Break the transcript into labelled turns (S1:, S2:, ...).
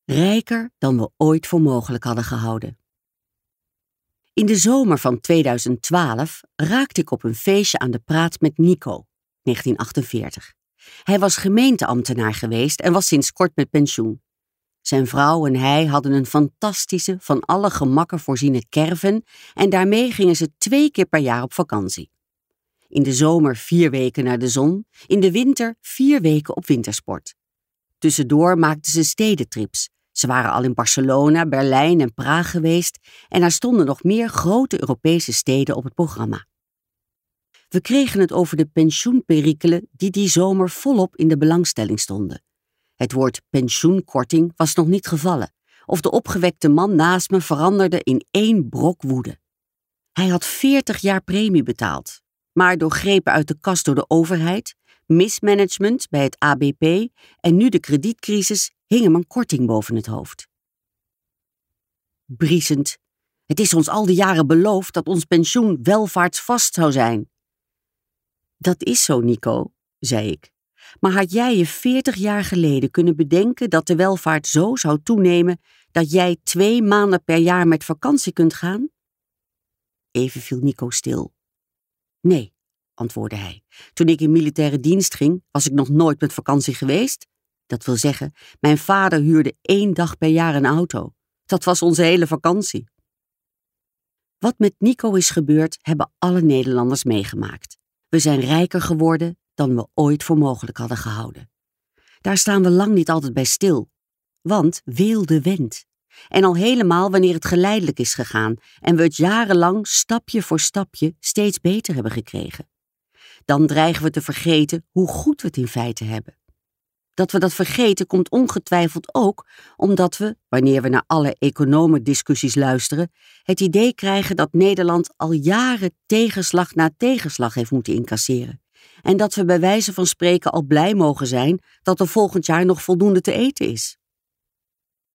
S1: Rijker dan we ooit voor mogelijk hadden gehouden. In de zomer van 2012 raakte ik op een feestje aan de praat met Nico, 1948. Hij was gemeenteambtenaar geweest en was sinds kort met pensioen. Zijn vrouw en hij hadden een fantastische, van alle gemakken voorziene caravan en daarmee gingen ze 2 keer per jaar op vakantie. In de zomer 4 weken naar de zon, in de winter 4 weken op wintersport. Tussendoor maakten ze stedentrips. Ze waren al in Barcelona, Berlijn en Praag geweest en er stonden nog meer grote Europese steden op het programma. We kregen het over de pensioenperikelen die zomer volop in de belangstelling stonden. Het woord pensioenkorting was nog niet gevallen, of de opgewekte man naast me veranderde in 1 brok woede. Hij had 40 jaar premie betaald, maar door grepen uit de kas door de overheid, mismanagement bij het ABP en nu de kredietcrisis hing hem een korting boven het hoofd. Briesend, het is ons al die jaren beloofd dat ons pensioen welvaartsvast zou zijn. Dat is zo, Nico, zei ik. Maar had jij je 40 jaar geleden kunnen bedenken dat de welvaart zo zou toenemen dat jij 2 maanden per jaar met vakantie kunt gaan? Even viel Nico stil. Nee, antwoordde hij. Toen ik in militaire dienst ging, was ik nog nooit met vakantie geweest. Dat wil zeggen, mijn vader huurde 1 dag per jaar een auto. Dat was onze hele vakantie. Wat met Nico is gebeurd, hebben alle Nederlanders meegemaakt. We zijn rijker geworden dan we ooit voor mogelijk hadden gehouden. Daar staan we lang niet altijd bij stil. Want weelde wendt. En al helemaal wanneer het geleidelijk is gegaan en we het jarenlang stapje voor stapje steeds beter hebben gekregen. Dan dreigen we te vergeten hoe goed we het in feite hebben. Dat we dat vergeten komt ongetwijfeld ook omdat we, wanneer we naar alle economendiscussies luisteren, het idee krijgen dat Nederland al jaren tegenslag na tegenslag heeft moeten incasseren. En dat we bij wijze van spreken al blij mogen zijn dat er volgend jaar nog voldoende te eten is.